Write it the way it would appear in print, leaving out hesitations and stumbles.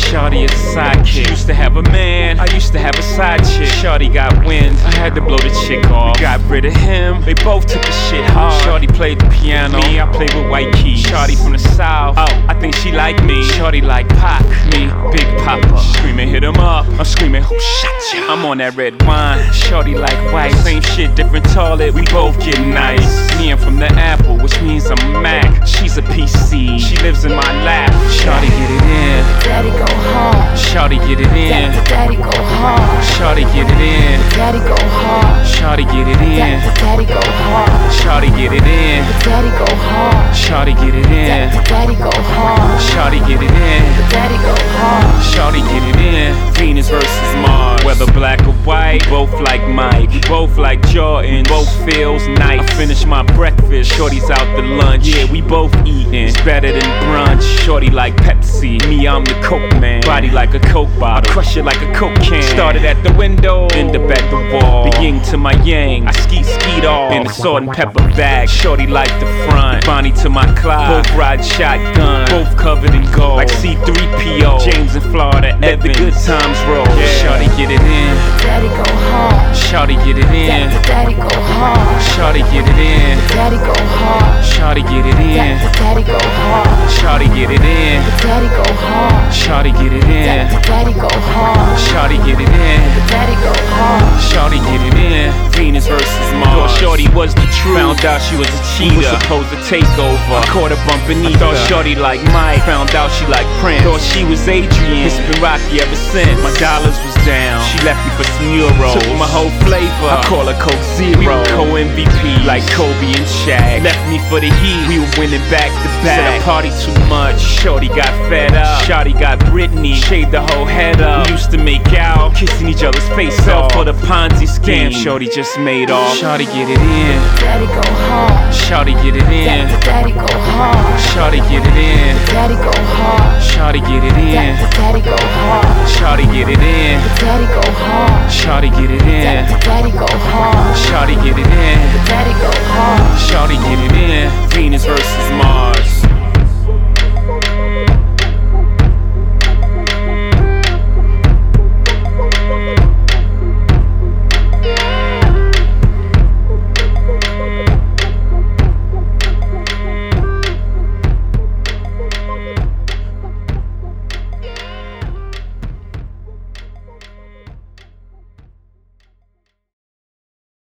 Shorty is a sidekick. She used to have a man, I used to have a side chick. Shorty got wind, I had to blow the chick off. We got rid of him, they both took the shit hard. Shorty played the piano, me, I played with white keys. Shorty from the south, oh, I think she like me. Shorty like Pac, me, Big Papa. Screaming, hit him up, I'm screaming, who shot ya? I'm on that red wine, shorty like white. Same shit, different toilet, we both get nice. Me, I'm from the Apple, which means I'm a Mac. She's a PC, she lives in my lap. Shorty get it in, Daddy go hard. shorty get it in, Daddy go hard. shorty get it in, Daddy go hard. shorty get it in, Daddy go hard. shorty get it in, Daddy go hard. shorty get it in, Daddy go hard. shorty get it in, Daddy go hard. shorty get it in. Venus versus Mars, whether black or white, both like Mike, both like Jordan, both feels nice. I finish my breakfast, shorty's out to lunch. Yeah, we both eating, it's better than brunch. Shorty like Pepsi, me I'm the Coke man. Body like a Coke bottle, crush it like a Coke can. Started at the window, end up at the wall. The yin to my yang, I skeet off in the salt and pepper bag. Shorty like the front, Bonnie to my Clyde. Both ride shotgun, both covered in gold, like C3PO, James in Florida, let the good times roll. Yeah. Shorty get it in, Daddy go hard. shorty get it in, Daddy go hard. shorty get it in, Daddy go hard. shorty get it in, Daddy go hard. shorty get it in, Daddy go hard. shorty get it in, Daddy go hard. shorty get it in, Daddy go hard. shorty get it in. Venus versus Mars. Thought shorty was the truth, found out she was a cheater. Was supposed to take over, I caught her bumping either. Thought shorty like Mike, found out she like Prince. Thought she was Adrian, it's been rocky ever since. My dollars was down, she left me for some euros. Took my whole flavor, I call her Coke Zero. We were co-MVP, like Kobe and Shaq. Left me for the Heat, we were winning back to back. Said I party too much, shorty got fed up. Shorty got Britney, shaved the whole head up. We used to make out, kissing each other's face off for the Ponzi scheme. Shorty just made off. Shorty get it in, Daddy go hard. shorty get it in, Daddy go hard. shorty get it in, Daddy go hard. shorty get it in, Daddy go hard. shorty get it in, Daddy go hard. shorty get it in, Daddy go hard. shorty get it in, Daddy go hard. shorty get it in.